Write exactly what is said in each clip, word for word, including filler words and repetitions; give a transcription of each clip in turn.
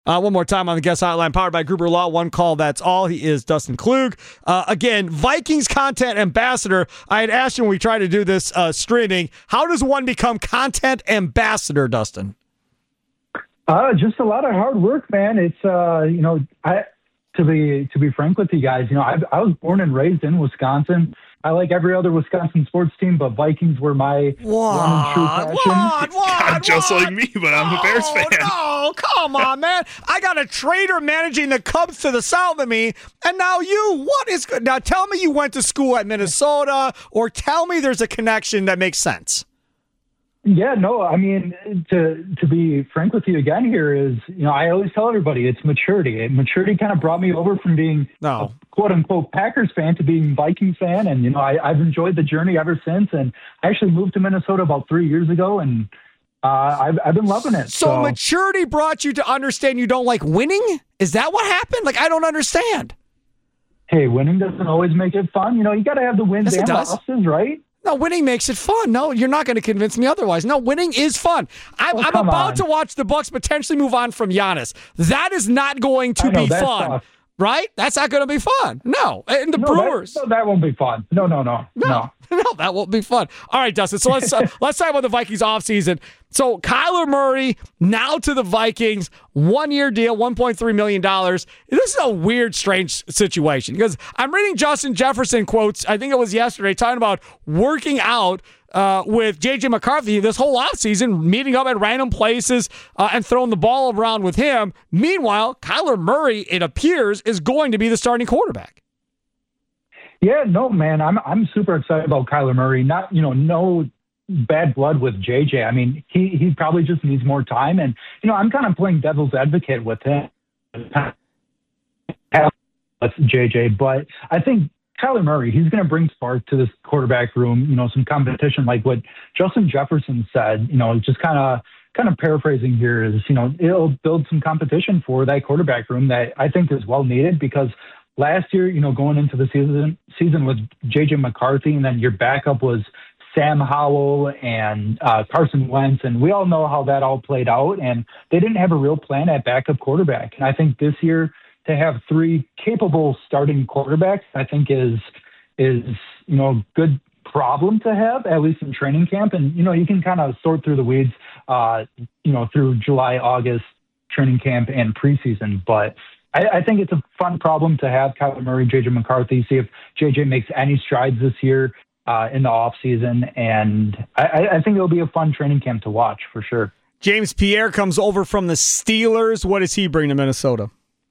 Uh, one more time on the guest hotline, powered by Gruber Law. One call, that's all. He is Dustin Klug. Uh, again, Vikings content ambassador. I had asked you when we tried to do this uh, streaming, how does one become content ambassador, Dustin? Uh, just a lot of hard work, man. It's, uh, you know, I to be to be frank with you guys, you know, I, I was born and raised in Wisconsin. I like every other Wisconsin sports team, but Vikings were my what? one and true passion. What? What? God, just what? like me, but I'm a Bears fan. No, come on, man. I got a trader managing the Cubs to the south of me, and now you. What is good? Now tell me you went to school at Minnesota, or tell me there's a connection that makes sense. Yeah, no, I mean, to to be frank with you again here is, you know, I always tell everybody it's maturity. Maturity kind of brought me over from being no. a quote-unquote Packers fan to being Vikings fan, and, you know, I, I've enjoyed the journey ever since, and I actually moved to Minnesota about three years ago, and uh, I've, I've been loving it. So, so maturity brought you to understand you don't like winning? Is that what happened? Like, I don't understand. Hey, winning doesn't always make it fun. You know, you got to have the wins Yes, it and does. losses, right? No, winning makes it fun. No, you're not going to convince me otherwise. No, winning is fun. I'm, Oh, I'm come about on. to watch the Bucks potentially move on from Giannis. That is not going to I know, be that's fun, tough. right? That's not going to be fun. No, and the No, Brewers. That, no, that won't be fun. No, no, no, no. No, no, that won't be fun. All right, Dustin. So let's uh, let's talk about the Vikings offseason. So Kyler Murray now to the Vikings, one-year deal, one point three million dollars. This is a weird, strange situation because I'm reading Justin Jefferson quotes, I think it was yesterday, talking about working out uh, with J J McCarthy this whole offseason, meeting up at random places uh, and throwing the ball around with him. Meanwhile, Kyler Murray, it appears, is going to be the starting quarterback. Yeah, no, man, I'm I'm super excited about Kyler Murray. Not, you know, no bad blood with J J. I mean, he he probably just needs more time, and you know, I'm kind of playing devil's advocate with him, with J J. But I think Kyler Murray, he's going to bring spark to this quarterback room. You know, some competition, like what Justin Jefferson said. You know, just kind of kind of paraphrasing here is, you know, it'll build some competition for that quarterback room that I think is well needed because. Last year, you know, going into the season season with J J McCarthy, and then your backup was Sam Howell and uh, Carson Wentz, and we all know how that all played out, and they didn't have a real plan at backup quarterback. And I think this year to have three capable starting quarterbacks, I think is is you know a good problem to have, at least in training camp. And you know, you can kind of sort through the weeds, uh, you know, through July, August training camp and preseason, but. I, I think it's a fun problem to have Kyler Murray, J J McCarthy, see if J J makes any strides this year uh, in the offseason. And I, I think it'll be a fun training camp to watch for sure. James Pierre comes over from the Steelers. What does he bring to Minnesota?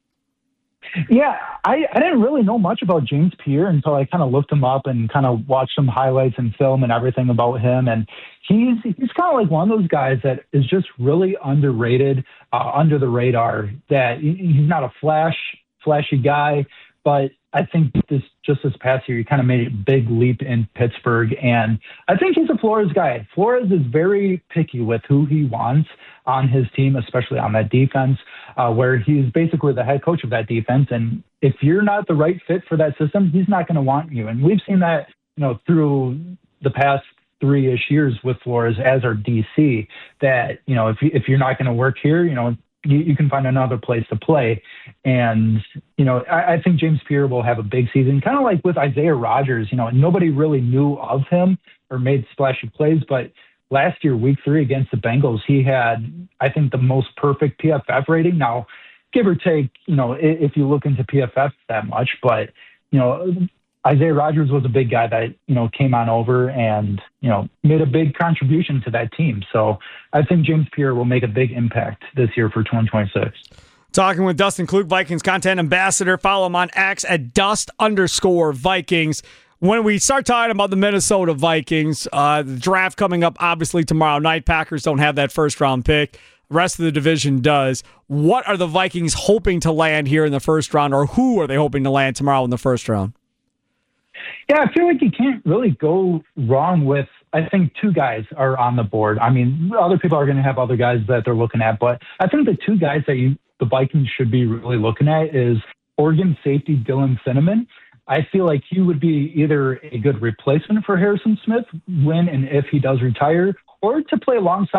Yeah, I, I didn't really know much about James Pierre until I kind of looked him up and kind of watched some highlights and film and everything about him. And he's he's kind of like one of those guys that is just really underrated, uh, under the radar. That he's not a flash flashy guy, but I think this just this past year he kind of made a big leap in Pittsburgh, and I think he's a Flores guy. Flores is very picky with who he wants on his team, especially on that defense, uh, where he's basically the head coach of that defense. And if you're not the right fit for that system, he's not going to want you. And we've seen that, you know, through the past three-ish years with Flores as our D C, that, you know, if, you, if you're not going to work here, you know, you, you can find another place to play. And, you know, I, I think James Pierre will have a big season, kind of like with Isaiah Rodgers. You know, nobody really knew of him or made splashy plays, but last year, week three against the Bengals, he had, I think, the most perfect P F F rating. Now, give or take, you know, if you look into P F F that much, but, you know, Isaiah Rodgers was a big guy that, you know, came on over and, you know, made a big contribution to that team. So I think James Pierre will make a big impact this year for twenty twenty-six. Talking with Dustin Klug, Vikings content ambassador. Follow him on X at dust underscore Vikings. When we start talking about the Minnesota Vikings, uh, the draft coming up obviously tomorrow night. Packers don't have that first round pick. The rest of the division does. What are the Vikings hoping to land here in the first round, or who are they hoping to land tomorrow in the first round? Yeah, I feel like you can't really go wrong with, I think two guys are on the board. I mean, other people are going to have other guys that they're looking at, but I think the two guys that you, the Vikings should be really looking at is Oregon safety Dylan Cinnamon. I feel like he would be either a good replacement for Harrison Smith when and if he does retire, or to play alongside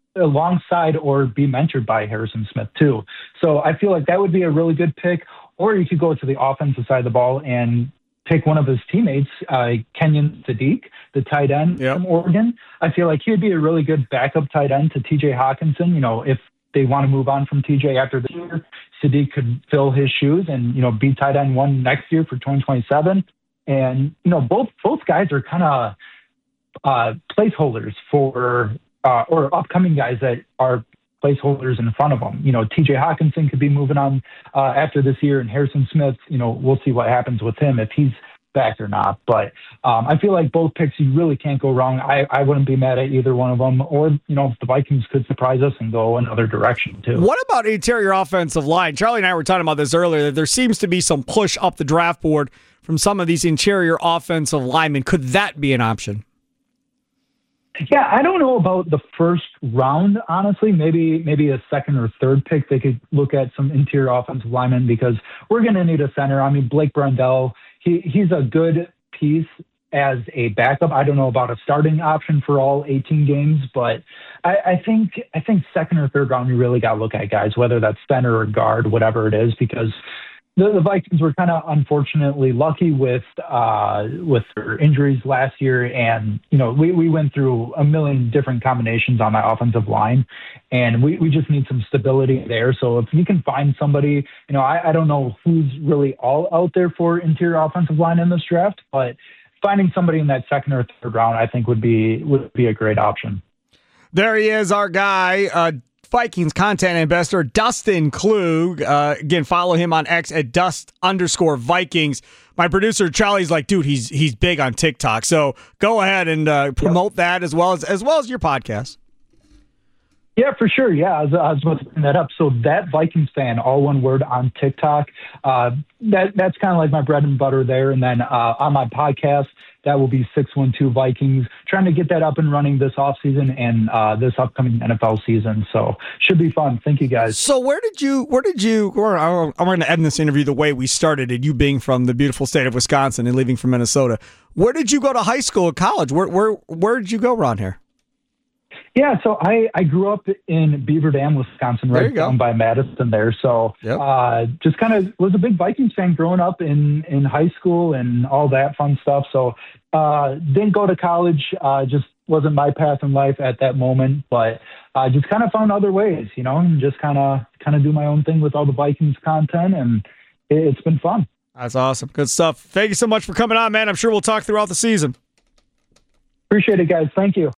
alongside or be mentored by Harrison Smith too. So I feel like that would be a really good pick. Or you could go to the offensive side of the ball and pick one of his teammates, uh, Kenyon Sadiq, the tight end yep. from Oregon. I feel like he would be a really good backup tight end to T J Hawkinson. You know, if they want to move on from T J after this year, Sadiq could fill his shoes and, you know, be tight end one next year for twenty twenty-seven. And, you know, both both guys are kind of uh, placeholders for uh, or upcoming guys that are placeholders in front of them. You know, T J Hawkinson could be moving on uh, after this year, and Harrison Smith, you know, we'll see what happens with him if he's back or not. But um, I feel like both picks, you really can't go wrong. I, I wouldn't be mad at either one of them. Or, you know, the Vikings could surprise us and go another direction too. What about interior offensive line? Charlie and I were talking about this earlier, that there seems to be some push up the draft board from some of these interior offensive linemen. Could that be an option? Yeah, I don't know about the first round, honestly. Maybe maybe a second or third pick, they could look at some interior offensive linemen, because we're going to need a center. I mean, Blake Brandel, he, he's a good piece as a backup. I don't know about a starting option for all eighteen games, but I, I think I think second or third round, you really got to look at guys, whether that's center or guard, whatever it is, because The, the Vikings were kind of unfortunately lucky with uh, with their injuries last year, and you know we, we went through a million different combinations on that offensive line, and we, we just need some stability there. So if you can find somebody, you know I, I don't know who's really all out there for interior offensive line in this draft, but finding somebody in that second or third round, I think would be would be a great option. There he is, our guy. Uh, Vikings content ambassador Dustin Klug. Uh, again, follow him on X at dust underscore Vikings. My producer Charlie's like, dude, he's he's big on TikTok, so go ahead and uh, promote yep. that as well as as well as your podcast. Yeah, for sure. Yeah, I was, I was about to bring that up. So that Vikings fan, all one word on TikTok. Uh, that that's kind of like my bread and butter there. And then uh, on my podcast, that will be six one two Vikings. Trying to get that up and running this offseason and uh, this upcoming N F L season. So should be fun. Thank you, guys. So where did you, where did you, or I'm going to end this interview the way we started it, you being from the beautiful state of Wisconsin and leaving from Minnesota. Where did you go to high school or college? Where, where, where did you go around here? Yeah, so I, I grew up in Beaver Dam, Wisconsin, right down by Madison there. So yep. uh, just kind of was a big Vikings fan growing up in, in high school and all that fun stuff. So uh, didn't go to college, uh, just wasn't my path in life at that moment. But I uh, just kind of found other ways, you know, and just kind of kind of do my own thing with all the Vikings content. And it, it's been fun. That's awesome. Good stuff. Thank you so much for coming on, man. I'm sure we'll talk throughout the season. Appreciate it, guys. Thank you.